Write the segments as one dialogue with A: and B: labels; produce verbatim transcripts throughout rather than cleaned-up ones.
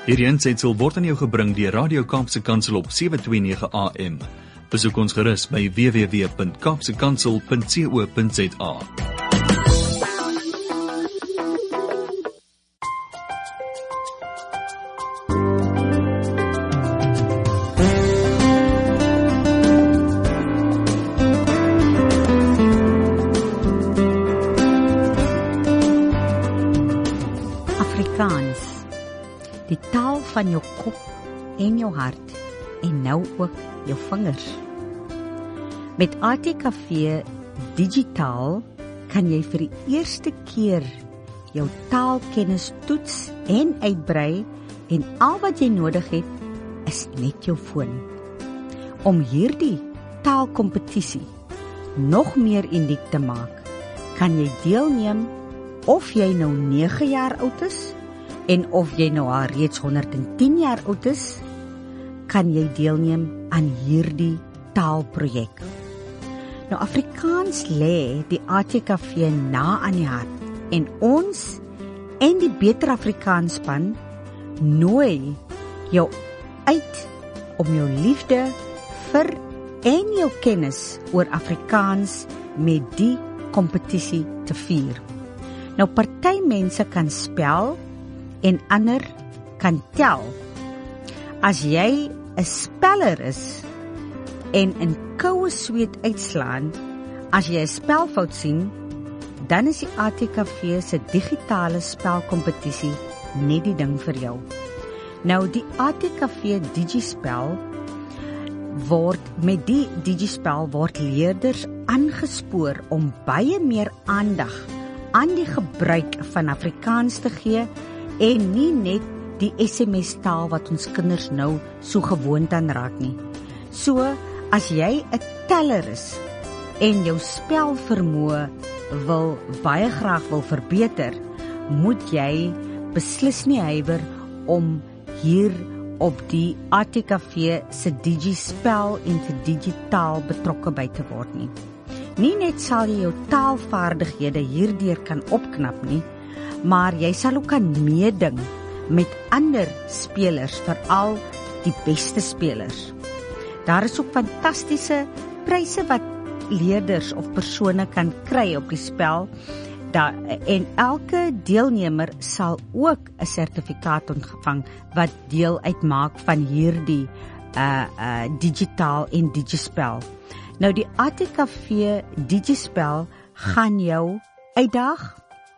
A: Hierdie aansetsel word aan jou gebring deur Radio Kaapse Kansel op sewe twee nege A M. Besoek ons gerus by w w w punt kaapse kansel punt co punt za.
B: Afrikaans, die taal van jou kop en jou hart en nou ook jou vingers. Met A T K V Digitaal kan jy vir die eerste keer jou taalkennis toets en uitbrei en al wat jy nodig het is net jou foon. Om hierdie taalkompetisie nog meer uniek te maak, kan jy deelneem of jy nou nege jaar oud is en of jy nou al reeds honderd en tien jaar oud is, kan jy deelneem aan hierdie taalprojek. Nou Afrikaans lê die A T K V na aan die hart en ons en die Beter Afrikaans span nooi jou uit om jou liefde vir en jou kennis oor Afrikaans met die kompetisie te vier. Nou party mense kan spel en ander kan tel. As jy 'n speller is en in koue sweet uitslaan, as jy 'n spelfout sien, dan is die A T K V se digitale spelkompetisie net die ding vir jou. Nou die A T K V Digispel word met die Digispel word leerders aangespoor om baie meer aandag aan die gebruik van Afrikaans te gee en nie net die S M S taal wat ons kinders nou so gewoond aan raak nie. So, as jy 'n teller is en jou spelvermoë wil baie graag wil verbeter, moet jy beslis nie huiwer om hier op die A T K V se Digispel en se digitaal betrokke by te word nie. Nie net sal jy jou taalvaardighede hierdeur kan opknap nie, maar jy sal ook kan meeding met ander spelers, veral die beste spelers. Daar is ook fantastiese pryse wat leerders of persone kan kry op die spel, da, en elke deelnemer sal ook 'n sertifikaat ontvang wat deel uitmaak van hierdie uh, uh, digitaal en digispel. Nou die A T K V Digispel gaan jou uitdaag,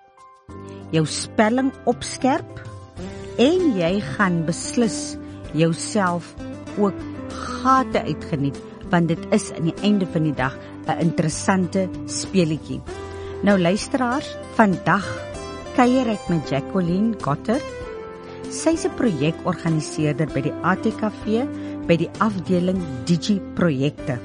B: jou spelling opskerp en jy gaan beslis jouself ook gate uitgeniet, want dit is aan die einde van die dag 'n interessante speletjie. Nou luisteraars, vandag kuier ek met Jacqueline Gotter. Sy is 'n projekorganiseerder by die A T K V by die afdeling Digi-projekte.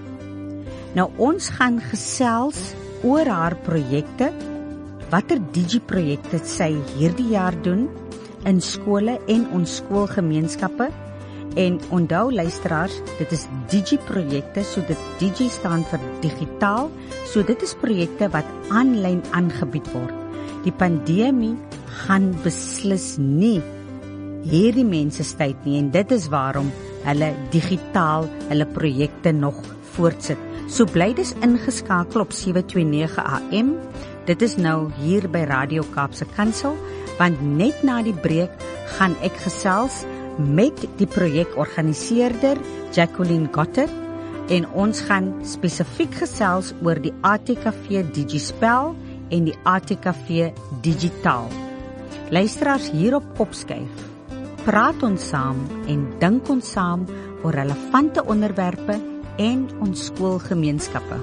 B: Nou ons gaan gesels oor haar projekte, watter Digi-projekte sy hierdie jaar doen in skole en ons skoolgemeenskappe. En onthou luisteraars, dit is Digi-projekte, so dit Digi staan vir digitaal, so dit is projekte wat aanlyn aangebied word. Die pandemie gaan beslis nie hierdie mense tyd nie, en dit is waarom hulle digitaal hulle projekte nog voortsit. So bly dus ingeskakel op sewe twee nege A M, dit is nou hier by Radio Kaapse Kansel, want net na die breek gaan ek gesels met die projekorganiseerder Jacqueline Gotter en ons gaan spesifiek gesels oor die A T K V Digispel en die A T K V Digitaal. Luisteraars, hier op Kopskuif praat ons saam en dink ons saam oor relevante onderwerpe en ons skoolgemeenskappe.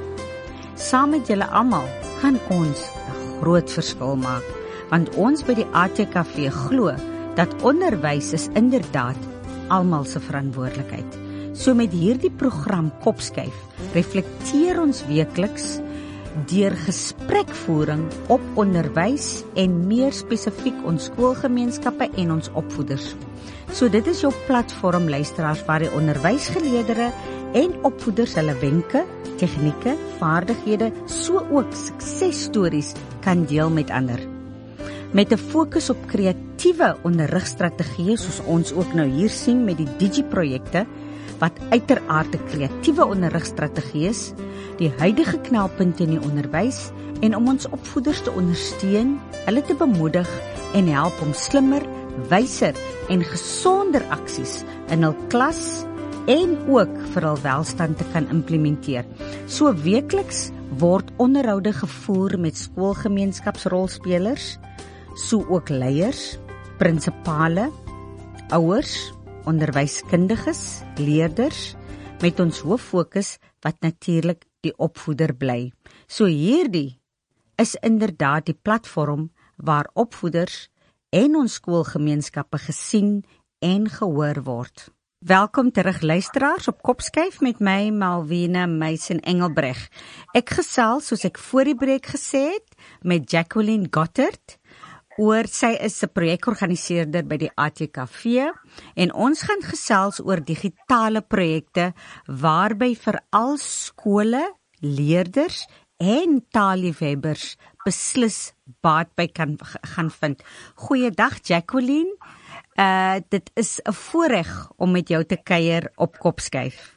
B: Saam met julle almal gaan ons 'n groot verskil maak, want ons by die A T K V glo dat onderwys is inderdaad almal se verantwoordelikheid. So met hierdie program Kopskuif reflekteer ons weekliks deur gesprekvoering op onderwys en meer spesifiek ons skoolgemeenskappe en ons opvoeders. So dit is jou platform, luisteraars, waar die onderwysgeleerders en opvoeders hulle wenke, tegnieke, vaardighede, so ook suksesstories kan deel met ander. met 'n fokus op kreatiewe onderrigstrategieë soos ons ook nou hier sien met die Digi-projekte wat uiteraard 'n kreatiewe onderrigstrategie is, die huidige knelpunte in die onderwys en om ons opvoeders te ondersteun, hulle te bemoedig en help om slimmer, wyser en gesonder aksies in hul klas en ook vir hul welstand te kan implementeer. So weekliks word onderhoude gevoer met skoolgemeenskapsrolspelers, so ook leiers, prinsipale, ouers, onderwyskundiges, leerders, met ons hooffokus wat natuurlik die opvoeder bly. So hierdie is inderdaad die platform waar opvoeders en ons skoolgemeenskappe gesien en gehoor word. Welkom terug luisteraars op Kopskuif met my Malvina Meisen Engelbreg. Ek gesels soos ek voor die breek gesê het met Jacqueline Gottert oor sy is 'n projekorganiseerder by die A T K V en ons gaan gesels oor digitale projekte waarby veral skole, leerders en taalliefhebbers beslis baat by kan gaan vind. Goeiedag Jacqueline. Uh, dit is 'n voorreg om met jou te kuier op Kopskuif.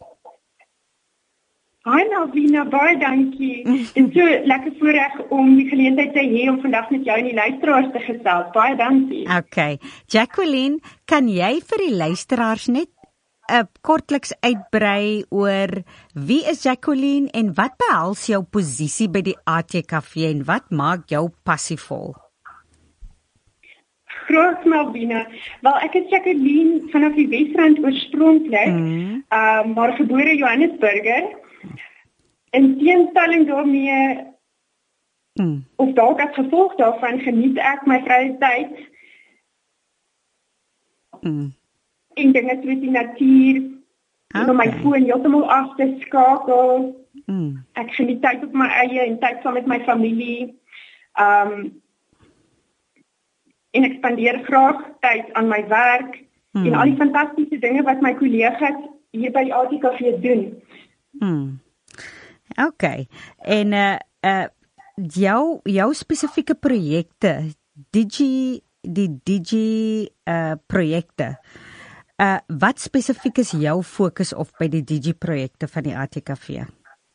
C: Hi Malvina, baie dankie. Dit is so lekker voorreg om die geleentheid te hê om vandag met jou en die luisteraars te gesels. Baie dankie.
B: Okay. Jacqueline, kan jy vir die luisteraars net uh, kortliks uitbrei oor wie is Jacqueline en wat behels jou posisie by die A T K V en wat maak jou passievol?
C: Groot Malvina. Wel, ek is Jacqueline vanaf die Wesrand oorspronklik, mm. uh, maar gebore Johannesburger. In teenstelling daarmee, mm. of dalk as gevolg daarvan, geniet ek my vrye tyd. Mm. En dinge soos die natuur, okay. om my foon heeltemal af te skakel. Mm. Ek geniet tyd op my eie en tyd saam met my familie. Um, en ek spandeer graag tyd aan my werk hmm. en al die fantastiese dinge wat my kollegas hier by die A T K V doen.
B: Hmm. OK. En uh uh jou jou spesifieke projekte, Digi die Digi uh projekte. Uh wat spesifiek is jou fokus op by die Digi projekte van die A T K V?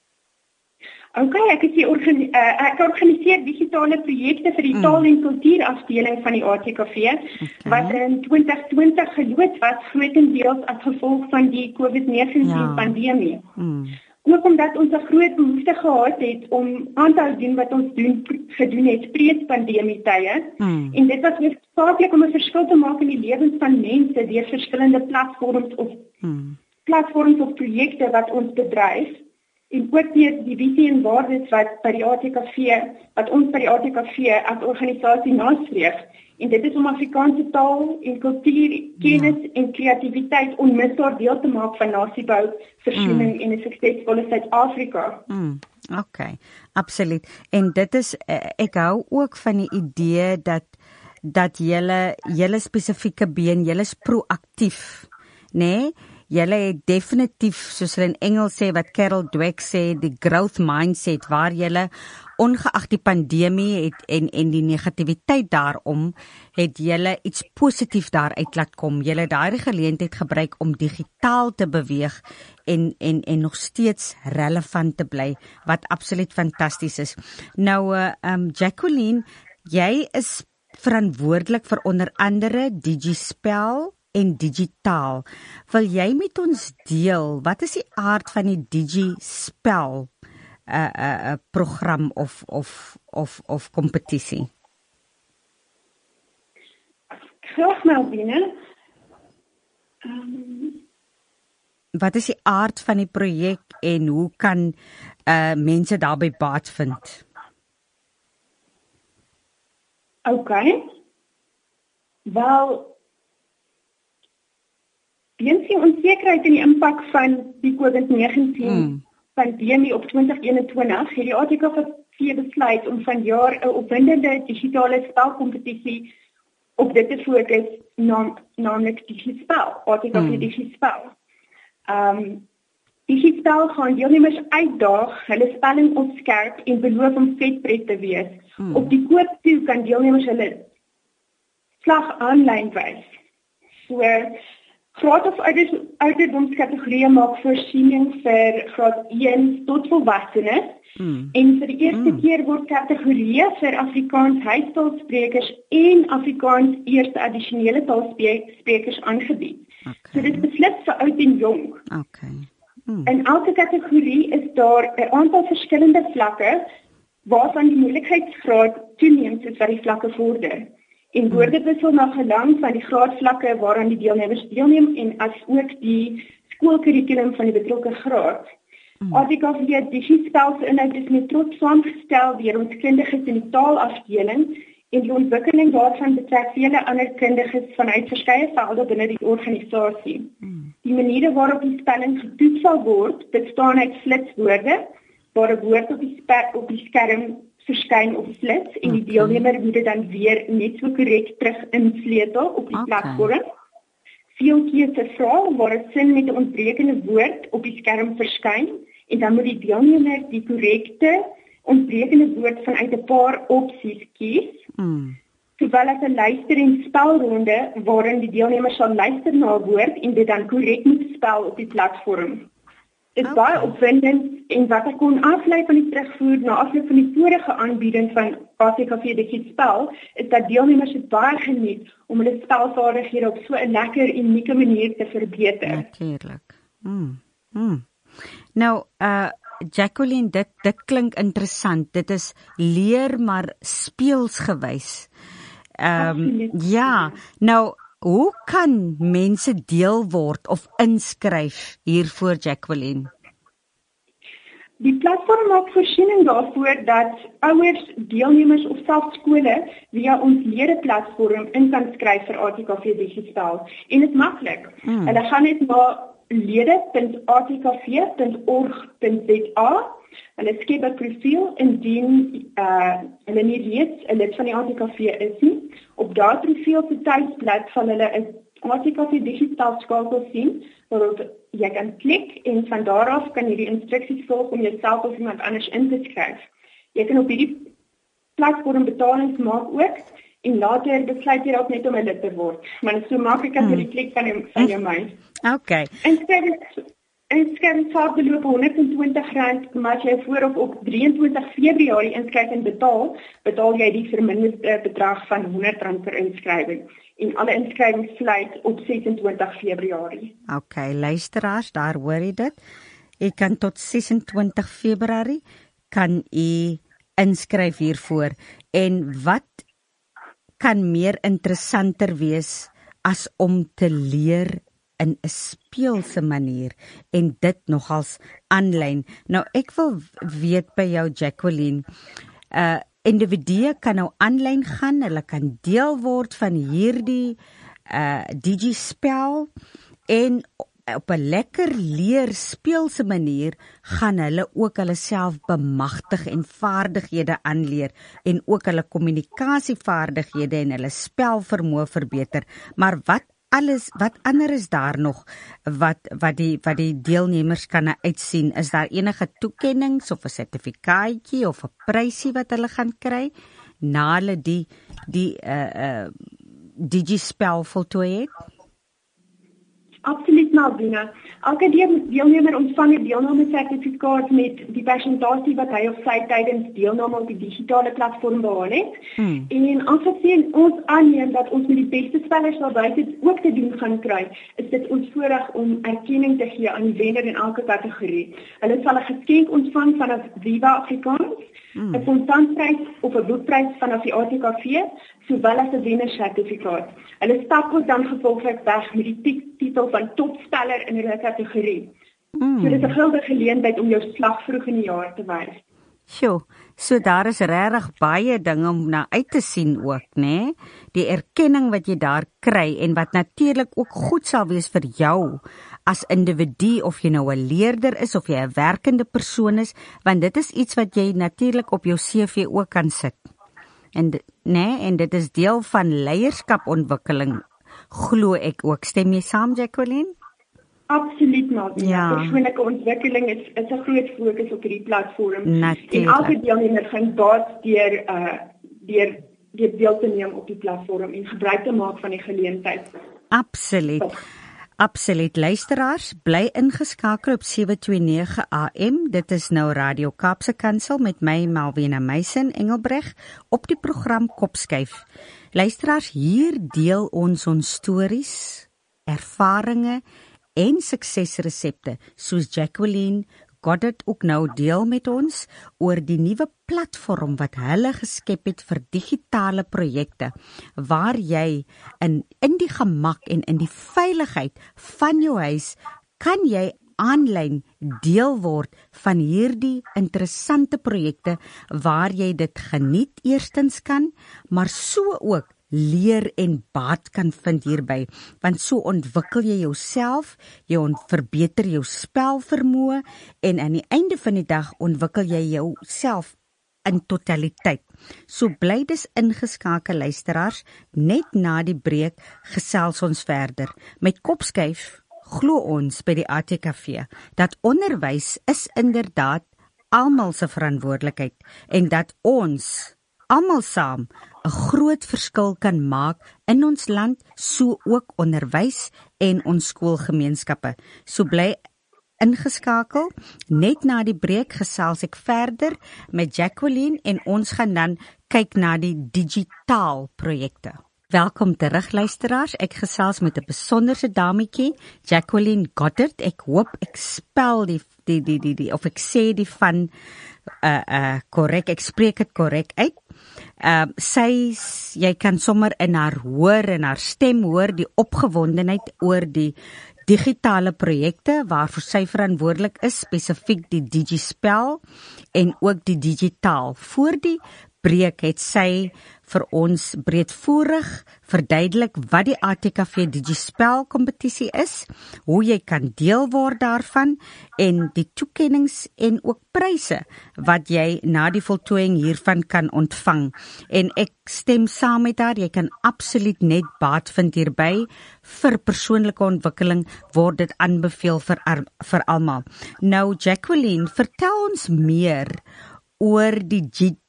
C: OK, ek is die organi- uh, ek organiseer digitale projekte vir die mm. taal- en kultuurafdeling van die A T K V, okay. wat in twintig twintig geloods was, grotendeels as gevolg van die COVID negentien ja. pandemie. Mm. Ook omdat ons 'n groot behoefte gehad het om aan te doen wat ons doen, gedoen het pre-pandemie tye, mm. en dit was hoofsaaklik om 'n verskil te maak in die lewens van mense deur verskillende platforms of mm. platforms of projekte wat ons bedryf. En ook die, die visie en waardes wat by die A T K V, wat ons by die A T K V as organisasie nastreef. En dit is om Afrikaanse taal en kultuur, kennis ja. en kreatiwiteit onmisbaar deel te maak van nasiebou, versoening mm. en 'n suksesvolle Suid-Afrika.
B: Mm. OK, absoluut. En dit is, ek hou ook van die idee dat, dat julle, julle spesifieke been, julle is proaktief, nee? Julle het definitief, soos hulle in Engels sê, wat Carol Dweck sê, die growth mindset, waar julle, ongeag die pandemie het, en, en die negativiteit daarom, het julle iets positief daaruit laat kom. Julle het daardie geleentheid gebruik om digitaal te beweeg en, en, en nog steeds relevant te bly, wat absoluut fantasties is. Nou, uh, um, Jacqueline, jy is verantwoordelik vir onder andere DigiSpel, en digitaal. Wil jy met ons deel, wat is die aard van die DigiSpel uh, uh, uh, program of of of of kompetisie?
C: Graag Malvina. Um,
B: wat is die aard van die projek en hoe kan uh, mense daarbey baat vind?
C: OK. Wel, weens die onsekerheid en die impak van die COVID negentien mm. pandemie op twintig eenentwintig, het die A T K V besluit om vanjaar 'n opwindende digitale spelkompetisie op dit te fokus, naam, naamlik DigiSpel, A T K V mm. DigiSpel. Um, DigiSpel gaan deelnemers uitdaag, hulle spelling opskerp en beloof om vetpret te wees. Mm. Op die koop toe kan deelnemers hulle slag aanlyn wys. So graad of ouderdomskategorieë maak voorsiening vir graad een tot volwassenes. Mm. En vir die eerste mm. keer word kategorieë vir Afrikaans huistaalsprekers en Afrikaans eerste addisionele taalsprekers aangebied. Okay. So dit is beslis vir oud en jong.
B: Okay. Mm.
C: In elke kategorie is daar 'n aantal verskillende vlakke waarvan die moeilikheidsgraad toeneem soos wat die vlakke vorder. En woorde wissel na gelang van die graadvlakke waaraan die deelnemers deelneem en as ook die skoolkurrikulum van die betrokke graad. Mm. A T K V Digispel se inhoud is met trots saamgestel deur ons kundiges in die taalafdeling en die ontwikkeling daarvan betrek vele ander kundiges vanuit verskeie velde binne die organisasie. Mm. Die maniere waarop die spelling getoets sal word, bestaan uit flitswoorde, waar 'n woord op die, op die skerm verskyn op flits en die deelnemer moet dit dan weer net so korrek terug insleutel op die okay. platform. Veelkeuse vrae waar 'n sin met 'n ontbrekende woord op die skerm verskyn en dan moet die deelnemer die korrekte ontbrekende woord vanuit 'n paar opsies kies. Mm. Terwyl as 'n luister- en spelronde waarin die deelnemer sal luister na 'n woord en dit dan korrek moet spel op die platform. Dit is okay. baie opwindend en wat ek kon aflei van die terugvoer na afloop van die vorige aanbieding van A T K V Digispel is dat deelnemers het baie geniet om hulle spelvaardighede op so 'n lekker unieke manier te verbeter.
B: Natuurlik. Mm. Mm. Nou, uh Jacqueline, dit dit klink interessant. Dit is leer maar speelsgewys. Ehm um, ja, nou hoe kan mense deel word of inskryf hiervoor, Jacqueline?
C: Die platform maak voorsiening daarvoor dat ouers, deelnemers of selfs skole via ons lereplatform in kan skryf vir A T K V Digispel. En dit is maklik. Hmm. Hulle gaan net na lede punt a t k v punt org punt z a. Hulle skep 'n profiel indien uh, hulle nie reeds 'n lid van die A T K V is nie. Op daardie profiel se tuisblad sal hulle 'n A T K V Digispel skakel sien waarop jy kan klik en van daar af kan jy die instruksies volg om jouself of iemand anders in te skryf. Jy kan op hierdie platform betalings maak ook en later besluit jy dalk net om 'n lid te word. Maar dit is so maklik as jy die klik van jou van jou muis.
B: Okay.
C: Inskryf sal beloop honderd en twintig rand, maar as jy voor of op drieëntwintig Februarie inskryf en betaal, betaal jy die verminderde bedrag van honderd rand per inskrywing. En alle inskrywings sluit op ses en twintig Februarie.
B: Okay, luisteraars, daar hoor jy dit. Jy kan tot ses en twintig Februarie kan u inskryf hiervoor. En wat kan meer interessanter wees as om te leer in 'n speelse manier en dit nogals aanlyn. Nou ek wil weet by jou, Jacqueline, uh individue kan nou aanlyn gaan, hulle kan deel word van hierdie uh Digispel en op 'n lekker leer speelse manier gaan hulle ook hulle self bemagtig en vaardighede aanleer en ook hulle kommunikasievaardighede en hulle spelvermoë verbeter. Maar wat alles, wat ander is daar nog wat wat die wat die deelnemers kan uitsien? Is daar enige toekennings of 'n sertifikaatjie of 'n prysie wat hulle gaan kry na hulle die die uh uh Digispel voltooi het?
C: Absoluut, Malvina. Elke deelnemer ontvang 'n deelname-sertifikaat met die persentasie wat hy of sy tydens deelname op die digitale platform behaal het. Hmm. En aangesien ons aanneem dat ons met die beste spelers daar buite ook te doen gaan kry, is dit ons voorreg om erkenning te gee aan die wenner in elke kategorie. Hulle sal 'n geskenk ontvang vanaf Viva Afrikaans, 'n hmm. kontantprys of 'n boekprys vanaf die A T K V, sowel as 'n wennersertifikaat. Hulle stap ook dan gevolglik weg met die titel van topspeler in hulle kategorie. Mm. So dit is 'n goue geleentheid om jou slag vroeg in die jaar te wys.
B: Sjoe, so daar is regtig baie dinge om na uit te sien ook, né? Nee? Die erkenning wat jy daar kry en wat natuurlik ook goed sal wees vir jou as individu, of jy nou 'n leerder is of jy 'n werkende persoon is, want dit is iets wat jy natuurlik op jou C V ook kan sit. En né, nee, en dit is deel van leierskapontwikkeling, glo ek ook. Stem jy saam, Jacqueline?
C: Absoluut, Malvina.
B: Ja.
C: Persoonlike ontwikkeling is is 'n groot fokus op hierdie platform.
B: Natuurlijk.
C: En elke deelnemer gaan baat deur uh deur deel te neem op die platform en gebruik te maak van die geleentheid.
B: Absoluut. Absoluut. Luisteraars, bly ingeskakel op sewe twee nege A M. Dit is nou Radio Kaapse Kansel met my Malvina Meisen Engelbreg op die program Kopskuif. Luisteraars, hier deel ons ons stories, ervarings en suksesresepte, soos Jacqueline Goddard ook nou deel met ons oor die nuwe platform wat hulle geskep het vir digitale projekte, waar jy in, in die gemak en in die veiligheid van jou huis, kan jy aanlyn deel word van hierdie interessante projekte, waar jy dit geniet eerstens kan, maar so ook leer en baat kan vind hierby, want so ontwikkel jy jouself, jy ont, verbeter jou spelvermoë en aan die einde van die dag ontwikkel jy jouself in totaliteit. So bly dus ingeskakel luisteraars, net na die breek gesels ons verder. Met Kopskuif glo ons by die A T K V dat onderwys is inderdaad almal se verantwoordelikheid en dat ons almal saam 'n groot verskil kan maak in ons land, so ook onderwys en ons skoolgemeenskappe. So bly ingeskakel. Net na die breek gesels ek verder met Jacqueline en ons gaan dan kyk na die digitaal projekte. Welkom terug luisteraars, ek gesels met 'n besonderse dametjie, Jacqueline Goddard. Ek hoop ek spel die die die die, die of ek sê die van uh uh korrek, ek spreek dit korrek uit. Uh, sy, jy kan sommer in haar hoor en haar stem hoor die opgewondenheid oor die digitale projekte waarvoor sy verantwoordelik is, spesifiek die Digispel en ook die digitaal. Voor die breek het sy vir ons breedvoerig verduidelik wat die A T K V Digispel kompetisie is, hoe jy kan deel word daarvan en die toekennings en ook pryse wat jy na die voltooiing hiervan kan ontvang. En ek stem saam met haar, jy kan absoluut net baat vind hierby. Vir persoonlike ontwikkeling word dit aanbeveel vir, vir almal. Nou Jacqueline, vertel ons meer oor die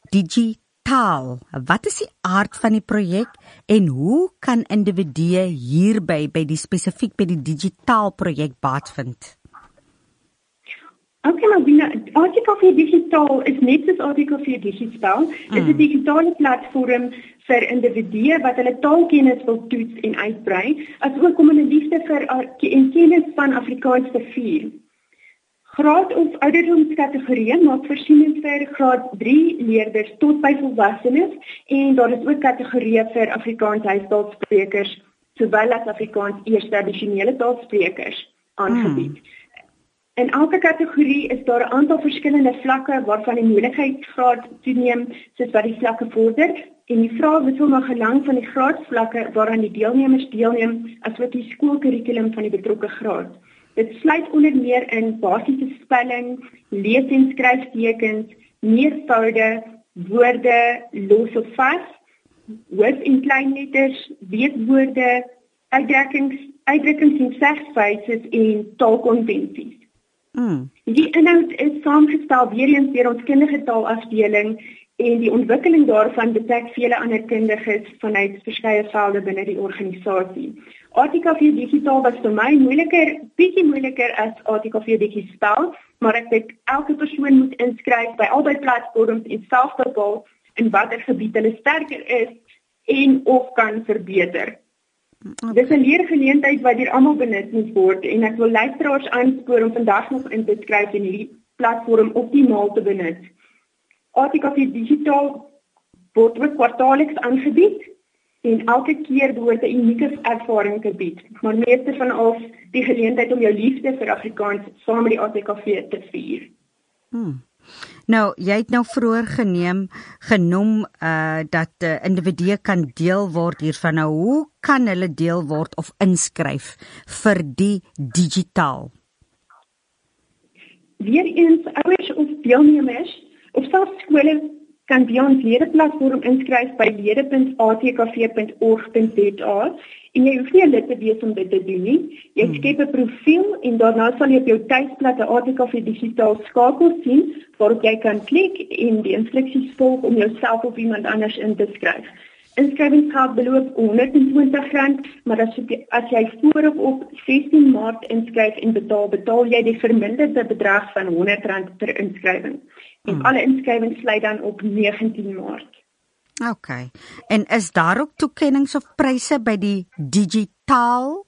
B: digitaal. Wat is die aard van die projek en hoe kan individue hierby by die spesifiek by die digitaal projek baat vind?
C: Okay, maar binne A T K V Digitaal is net soos A T K V Digispel, mm. is 'n digitale platform vir individue wat hulle taalkennis wil toets en uitbrei, asook om 'n liefde vir en kennis van Afrikaans te vier. Graad of ouderdomskategorieë maak voorsiening vir graad drie leerders tot by volwassenes en daar is ook kategorieë vir Afrikaans huistaalsprekers sowel as Afrikaans eerste addisionele taalsprekers aangebied. Hmm. In elke kategorie is daar 'n aantal verskillende vlakke waarvan die moeilikheidsgraad toeneem soos wat die vlakke vorder en die vrae wissel na gelang van die graadvlakke waaraan die deelnemers deelneem asook die skoolkurrikulum van die betrokke graad. Dit sluit onder meer in basiese spelling, lees- en skryftekens, meervoude, woorde, los of vas, hoof- en kleinletters, weetwoorde, uitdrukkings, uitdrukkings en segwyses en taalkonvensies. Mm. Die inhoud is saamgestel weer eens deur ons kundige taalafdeling en die ontwikkeling daarvan betrek vele ander kundiges vanuit verskeie velde binne die organisasie. A T K V Digitaal was vir my moeiliker, bietjie moeiliker as A T K V Digispel, maar ek dink elke persoon moet inskryf by albei platforms en self bepaal in watter gebied hulle sterker is en of kan verbeter. Okay. Dit is 'n leergeleentheid wat deur almal benut moet word en ek wil luisteraars aanspoor om vandag nog in te skryf en hierdie platform optimaal te benut. A T K V Digitaal word ook kwartaalliks aangebied en elke keer behoort 'n unieke ervaring te bied, maar meeste van al die geleentheid om jou liefde vir Afrikaans saam met die A T K V te vier.
B: Hmm. Nou, jy het nou vroeër geneem, genoem uh, dat uh, individue kan deel word hiervan. Nou, hoe kan hulle deel word of inskryf vir die digitaal?
C: Weereens ouers of deelnemers of selfs skole kan via ons ledeplatform inskryf by lede punt a t k v punt org punt z a en jy hoef nie 'n lid te wees om dit te doen nie. Jy hmm. skep 'n profiel en daarna sal jy op jou tuisblad 'n A T K V Digitaal skakel sien waarop jy kan klik en die instruksies volg om jouself of iemand anders in te skryf. inskrywingsgeld beloop honderd en twintig rand, maar as jy, as jy voor of op sestien Maart inskryf en betaal, betaal jy die verminderde bedrag van honderd rand per inskrywing. En hmm. alle inskrywings sluit dan op negentien Maart.
B: OK. En is daar ook toekennings of pryse by die digitaal?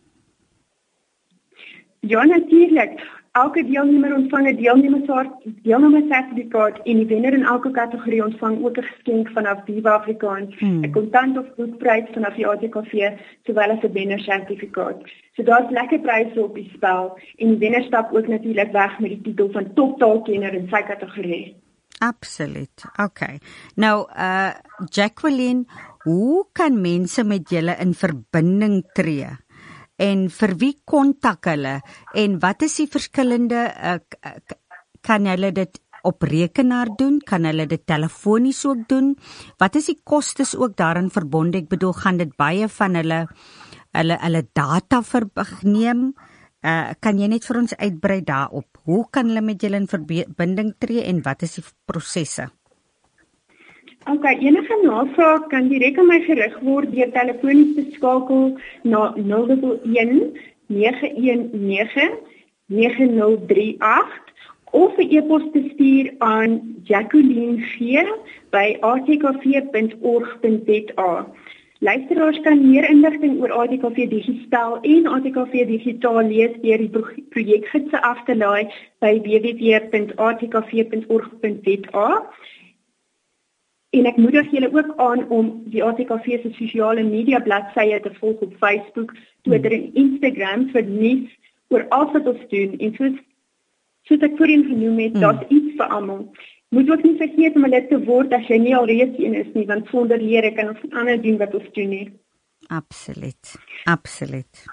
C: Ja, natuurlik. Elke deelnemer ontvang 'n deelnemersertifikaat en die wenner in elke kategorie ontvang ook 'n geskenk vanaf Viva Afrikaans, 'n hmm. kontant of boekprys vanaf die A T K V, sowel as 'n wennersertifikaat. So daar's lekker pryse op die spel en die wenner stap ook natuurlik weg met die titel van toptaalkenner in sy kategorie.
B: Absoluut. OK. Nou, uh Jacqueline, hoe kan mense met julle in verbinding tree? En vir wie kontak hulle? En wat is die verskillende, uh, kan hulle dit op rekenaar doen? Kan hulle dit telefonies ook doen? Wat is die kostes ook daarin verbonde? Ek bedoel, gaan dit baie van hulle hulle hulle data verneem? Uh, kan jy net vir ons uitbrei daarop? Hoe kan hulle met julle in verbinding tree en wat is die prosesse?
C: OK, enige navraag kan direk aan my gerig word deur telefonies te skakel na nul een een nege een nege nege nul drie agt of 'n e-pos te stuur aan jacqueline g by a t k v punt org punt z a. Luisteraars kan meer inligting oor A T K V Digispel en A T K V Digitaal lees deur die projekgidse af te laai by w w w punt a t k v punt org punt z a. En ek moedig julle ook aan om die A T K V se sosiale media bladsye te volg op Facebook, Twitter en Instagram vir nuus oor alles wat ons doen. En soos, soos ek voorheen genoem het, mm. daar's iets vir almal. Moet ook nie vergeet om 'n lid te word as jy nie al reeds een is nie, want sonder lede kan ons nie ander doen wat ons doen nie.
B: Absoluut. Absoluut.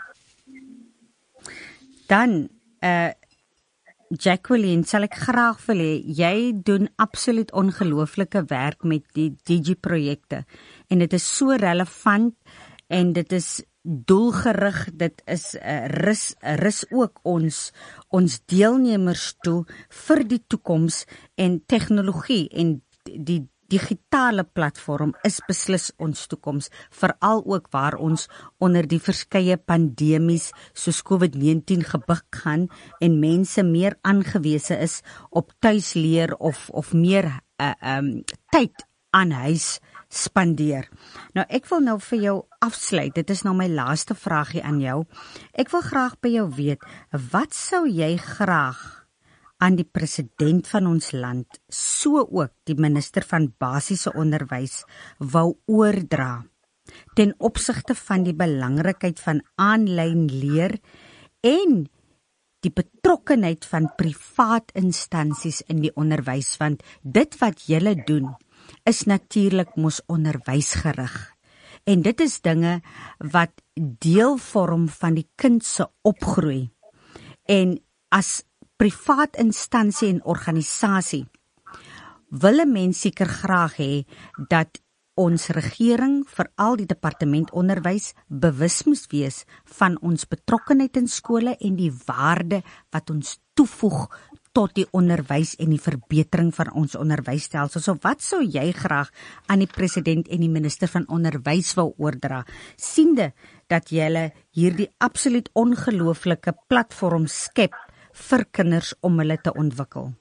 B: Dan, uh, Jacqueline, sal ek graag wil hê, jy doen absoluut ongelooflike werk met die Digi-projekte en dit is so relevant en dit is doelgerig, dit is uh, rus, rus ook ons ons deelnemers toe vir die toekoms en tegnologie en die digitale platform is beslis ons toekoms, veral ook waar ons onder die verskeie pandemies soos COVID negentien gebuk gaan en mense meer aangewese is op tuisleer of of meer uh, um, tyd aan huis spandeer. Nou ek wil nou vir jou afsluit. Dit is nou my laaste vraagie aan jou. Ek wil graag by jou weet, wat sou jy graag aan die president van ons land, so ook die minister van basiese onderwys, wou oordra ten opsigte van die belangrikheid van aanlyn leer en die betrokkenheid van privaat instansies in die onderwys, want dit wat julle doen is natuurlik mos onderwysgerig. En dit is dinge wat deel vorm van die kind se opgroei. En as privaat instansie en organisasie wil 'n mens seker graag hê dat ons regering, veral die departement onderwys, bewus moet wees van ons betrokkenheid in skole en die waarde wat ons toevoeg tot die onderwys en die verbetering van ons onderwysstelsel. So wat sou jy graag aan die president en die minister van onderwys wil oordra, siende dat julle hierdie absoluut ongelooflike platform skep vir kinders om hulle te ontwikkel?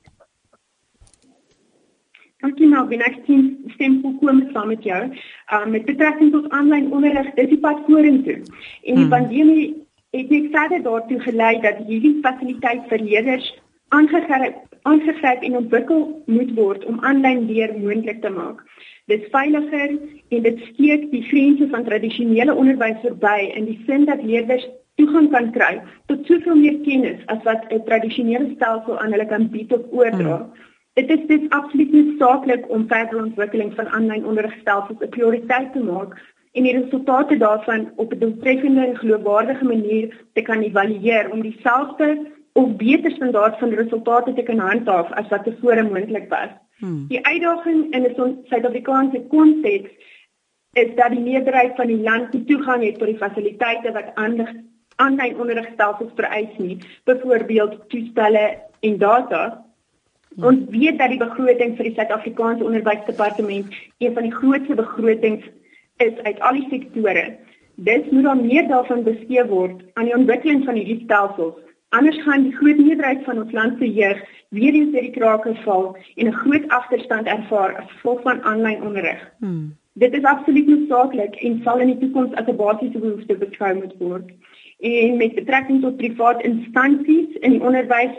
C: Dankie Melvin, ek stem volkome saam met jou. Um, met betrekking tot aanlyn onderrig, dis die pad vorentoe. En die hmm. pandemie het net verder daartoe gelei dat hierdie fasiliteit vir leerders aangegryp, aangegryp en ontwikkel moet word om aanlyn leer moontlik te maak. Dit is veiliger en dit steek die grense van tradisionele onderwys verby in die sin dat leerders toegang kan kry tot soveel meer kennis as wat 'n tradisionele stelsel aan hulle kan bied of oordra. Hmm. Dit is dus absoluut noodsaaklik om verdere ontwikkeling van aanlyn onderrigstelsels 'n prioriteit te maak en die resultate daarvan op 'n doeltreffende en geloofwaardige manier te kan evalueer om dieselfde of beter standaard van resultate te kan handhaaf as wat tevore moontlik was. Hmm. Die uitdaging in 'n Suid-Afrikaanse konteks is dat die meerderheid van die land nie toegang het tot die fasiliteite wat aanlyn onderrigstelsels vereis nie, byvoorbeeld toestelle en data. Hmm. Ons weet dat die begroting vir die Suid-Afrikaanse Onderwysdepartement een van die grootste begrotings is uit al die sektore. Dis moet dan meer daarvan bestee word aan die ontwikkeling van hierdie stelsels. Anders gaan die groot meerderheid van ons land se jeug weer eens deur die krake val en 'n groot agterstand ervaar as gevolg van aanlyn onderrig. Hmm. Dit is absoluut noodsaaklik en sal in die toekoms as 'n basiese behoefte beskou moet word. En met betrekking tot privaat instansies in die onderwys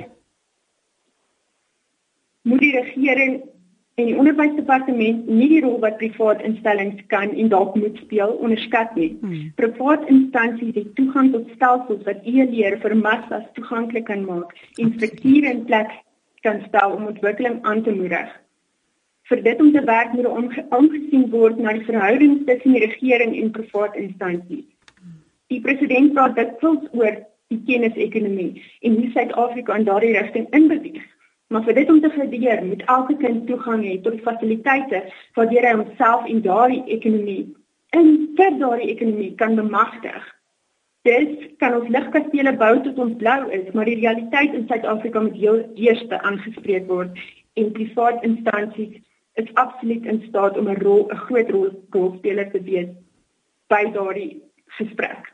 C: moet die regering en die onderwysdepartement nie die rol wat privaat instellings kan en dalk moet speel onderskat nie. Hmm. Privaat instansies het toegang tot stelsels wat e-leer vir massas toeganklik kan maak en strukture in plek kan stel om ontwikkeling aan te moedig. Vir dit om te werk moet er omgesien word na die verhoudings tussen die regering en privaat instansies. Die president praat dikwels oor die kennisekonomie en hoe Suid-Afrika in daardie rigting inbeweeg. Maar vir dit om te gebeur, moet elke kind toegang hê tot die fasiliteite waardeur hy homself en daardie ekonomie en vir daardie ekonomie kan bemagtig. Dis kan ons ligkastele bou tot ons blou is, maar die realiteit in Suid-Afrika moet heel eerste aangespreek word en privaat instansies is absoluut in staat om 'n rol, 'n groot rol, rolspeler te wees by daardie gesprek.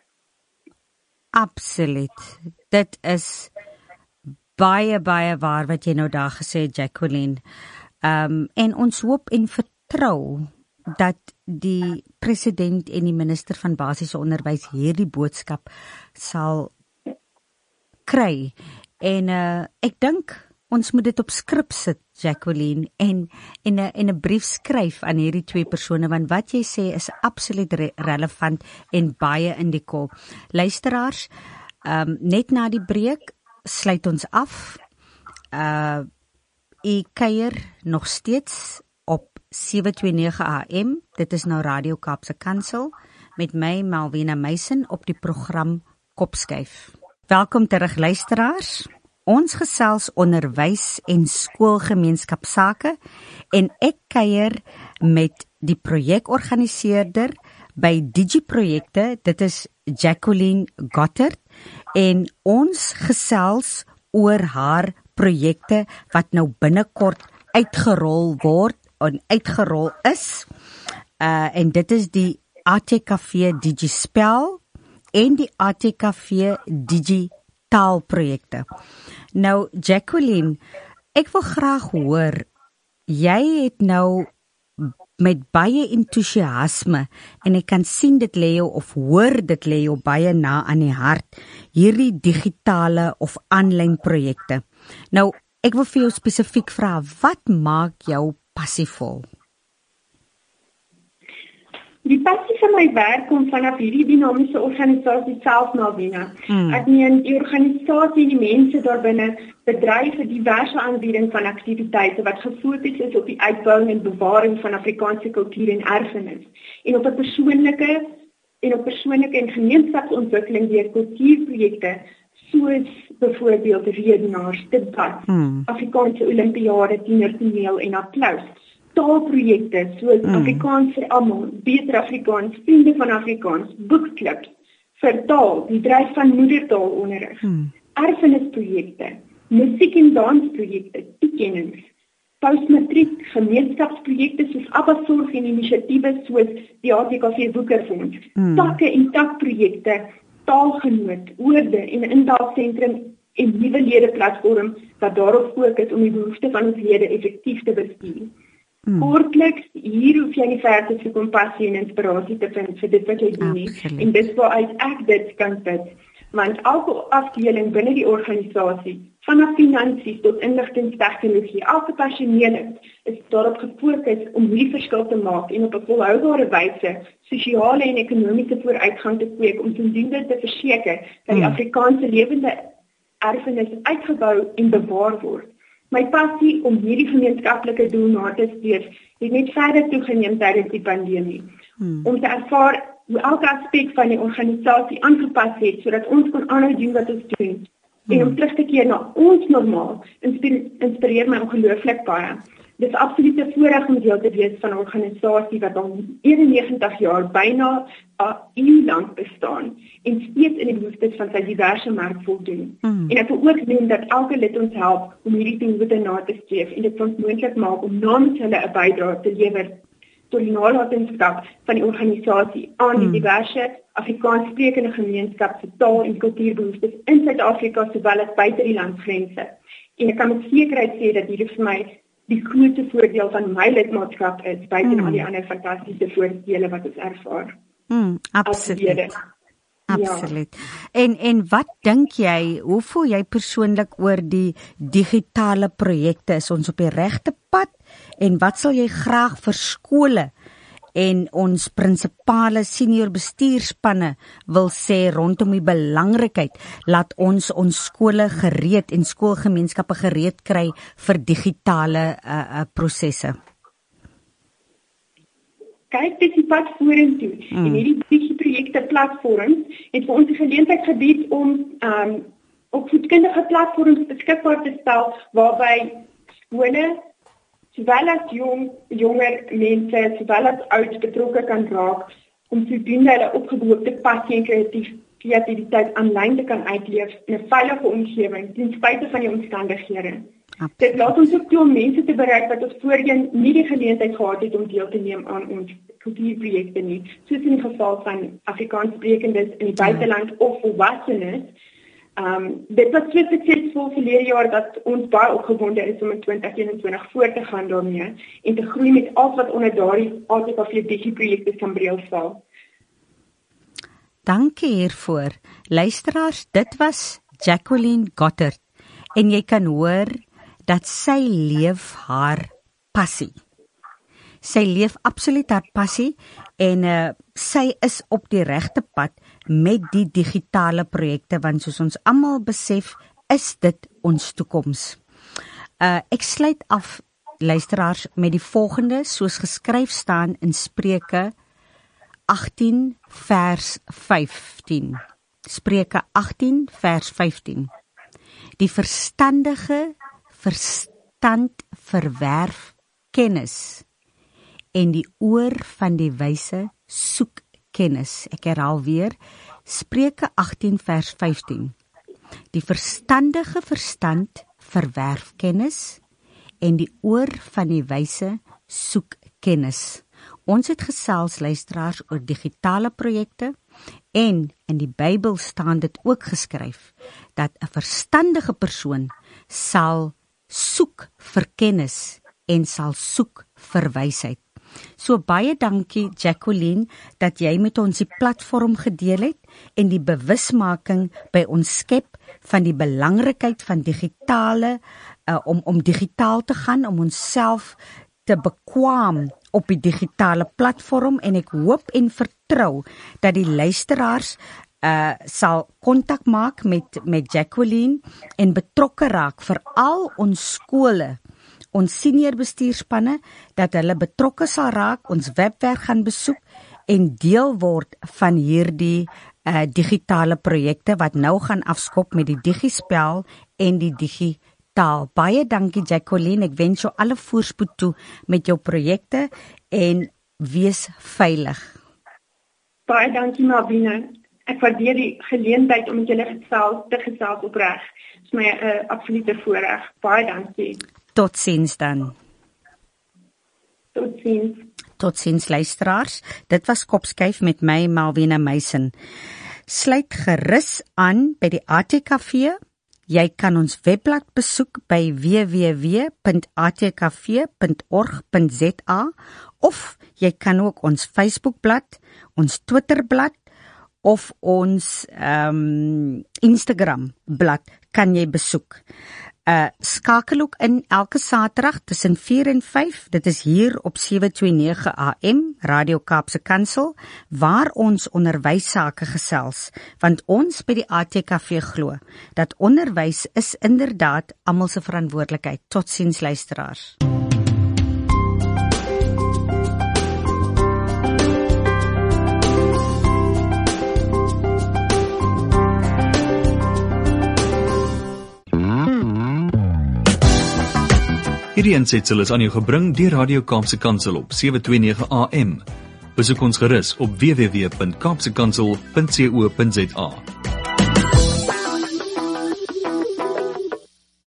B: Absoluut. Dit is baie baie waar wat jy nou daar gesê het, Jacqueline. Um, en ons hoop en vertrou dat die president en die minister van basiese onderwys hierdie boodskap sal kry. En uh, ek dink ons moet dit op skrip sit, Jacqueline, en en 'n en 'n brief skryf aan hierdie twee persone, want wat jy sê is absoluut re- relevant en baie in die kop. Luisteraars, um, net na die breek sluit ons af. Uh, u kuier nog steeds op sewe twee nege A M. Dit is nou Radio Kaapse Kansel met my Malvina Meisen op die program Kopskuif. Welkom terug, luisteraars. Ons gesels onderwys en skoolgemeenskapsake en ek kuier met die projekorganiseerder by DigiProjekte, dit is Jacqueline Gottert, en ons gesels oor haar projekte wat nou binnekort uitgerol word en uitgerol is. Uh, en dit is die A T K V Digispel en die A T K V Digitaalprojekte. Nou, Jacqueline, ek wil graag hoor, jy het nou met baie entoesiasme, en ek kan sien dit lê jou of hoor dit lê jou baie na aan die hart, hierdie digitale of aanlyn projekte. Nou, ek wil vir jou spesifiek vra, wat maak jou passievol?
C: Die passie van my werk kom vanaf hierdie dinamiese organisasie self, Malvina. Hmm. Ek meen, die organisasie, die mense daarbinne bedryf 'n diverse aanbieding van aktiwiteite wat gefokus is op die uitbou en bewaring van Afrikaanse kultuur en erfenis en op 'n persoonlike en op persoonlike en gemeenskapsontwikkeling deur kultuurprojekte soos byvoorbeeld redenaars, debat, hmm. Afrikaanse Olimpiade, tienertoneel en applaus. Taalprojekte soos mm. Afrikaans vir almal, beter Afrikaans, vriende van Afrikaans, boekklubs, vir taal, die dryf van moedertaalonderrig, mm. erfenisprojekte, musiek- en dansprojekte, toekennings, postmatriek, gemeenskapsprojekte soos Abbasorg en inisiatiewe soos die A T K V Boekerfonds, mm. takke en takprojekte, taalgenoot, oorde en indaalsentrum en nuwe ledeplatform wat daarop fokus om die behoeftes van ons lede effektief te bestuur. Hmm. Kortliks, hier hoef jy nie ver te soek om passie en inspirasie te vind vir dit wat jy doen nie. En dis waaruit ek dit kan put. Want elke afdeling binne die organisasie, vanaf finansies tot inligtingstegnologie, elke personeel is daarop gefokus om hierdie verskil te maak en op 'n volhoubare wyse sosiale en ekonomiese vooruitgang te kweek om sodoende te verseker dat die hmm. Afrikaanse lewende erfenis uitgebou en bewaar word. My passie om hierdie gemeenskaplike doel na te streef, het net verder toegeneem tydens die pandemie. Hmm. Om te ervaar hoe elke aspek van die organisasie aangepas het, sodat ons kon aanhou doen wat ons doen. Hmm. En om terug te keer na ons normaal, inspireer, inspireer my ongelooflik baie. Dit is absoluut 'n voorreg om deel te wees van 'n organisasie wat al eenennegentig jaar byna 'n eeu lank bestaan en steeds in die behoeftes van sy diverse mark voldoen. Mm. En ek wil ook noem dat elke lid ons help om hierdie doelwitte na te streef en dit ons moontlik maak om namens hulle 'n bydrae te lewer tot die nalatenskap van die organisasie aan die
B: Hmm.
C: diverse Afrikaanssprekende gemeenskap se taal- en kultuurbehoeftes in Suid-Afrika sowel as buite die landsgrense. En ek kan met sekerheid sê dat hierdie vir my die grootste voordeel van my lidmaatskap is, buite
B: Hmm.
C: al die ander fantastiese voordele wat ons ervaar.
B: Mm,
C: as lede.
B: absoluut. Absoluut. En en wat dink jy, hoe voel jy persoonlik oor die digitale projekte? Is ons op die regte pad? En wat sal jy graag vir skole en ons prinsipale senior bestuurspanne wil sê rondom die belangrikheid laat ons ons skole gereed en skoolgemeenskappe gereed kry vir digitale uh, uh, prosesse?
C: Kyk, dit is die pad vorentoe. Mm. En hierdie digieprojekte platforms het vir ons die geleentheid gebied om um, opvoedkundige platforms beskikbaar te stel waarby skole sowel as jong, jonger mense, sowel as oud betrokke kan raak om sodoende hulle opgeboude passie en kreatief, kreatiwiteit aanlyn te kan uitleef in 'n veilige omgewing ten spyte van die omstandighede.
B: Absoluut.
C: Dit laat ons ook toe om mense te bereik wat ons voorheen nie die geleentheid gehad het om deel te neem aan ons kultuurprojekte nie, soos in die geval van Afrikaanssprekendes in die buiteland of volwassenes. Um, dit was so suksesvol verlede jaar dat ons baie opgewonde is om in twintig eenentwintig voort te gaan daarmee en te groei met alles wat onder daardie A T K V digieprojekte sambreel val.
B: Dankie hiervoor. Luisteraars, dit was Jacqueline Gottert en jy kan hoor dat sy leef haar passie. Sy leef absoluut haar passie en uh, sy is op die regte pad met die digitale projekte want soos ons almal besef, is dit ons toekoms. Uh, ek sluit af, luisteraars, met die volgende soos geskryf staan in Spreuke agttien vers vyftien. Spreuke agttien vers vyftien. Die verstandige verstand verwerf kennis en die oor van die wyse soek kennis. Ek herhaal weer, Spreuke agttien vers vyftien. Die verstandige verstand verwerf kennis en die oor van die wyse soek kennis. Ons het gesels, luisteraars, oor digitale projekte en in die Bybel staan dit ook geskryf dat 'n verstandige persoon sal soek vir kennis en sal soek vir wysheid. So baie dankie Jacqueline dat jy met ons die platform gedeel het en die bewusmaking by ons skep van die belangrikheid van digitale uh, om om digitaal te gaan, om onsself te bekwam op die digitale platform en ek hoop en vertrou dat die luisteraars uh, sal kontak maak met met Jacqueline en betrokke raak vir al ons skole, ons senior bestuurspanne, dat hulle betrokke sal raak, ons webwerf gaan besoek en deel word van hierdie uh, digitale projekte wat nou gaan afskop met die digispel en die digitaal. Baie dankie Jacqueline, ek wens jou alle voorspoed toe met jou projekte en wees veilig.
C: Baie dankie Malvina. Ek waardeer die geleentheid om met julle gesels te gesels opreg. Dit is my 'n uh, absolute voorreg. Baie dankie.
B: Totsiens dan.
C: Totsiens.
B: Totsiens luisteraars. Dit was Kopskuif met my Malvina Meisen. Sluit gerus aan by die A T K V. Jy kan ons webblad besoek by w w w punt a t k v punt org punt z a of jy kan ook ons Facebookblad, ons Twitterblad of ons um, Instagram blad kan jy besoek. Uh, skakel ook in elke Saterdag tussen vier en vyf, dit is hier op sewe twee nege A M, Radio Kaapse Kansel, waar ons onderwysake gesels, want ons by die A T K V glo, dat onderwys is inderdaad almal se verantwoordelikheid. Totsiens luisteraars.
A: Hierdie aansetsel is aan jou gebring deur Radio Kaapse Kansel op sewe twee nege A M. Besoek ons gerus op w w w punt kaapse kansel punt co punt za.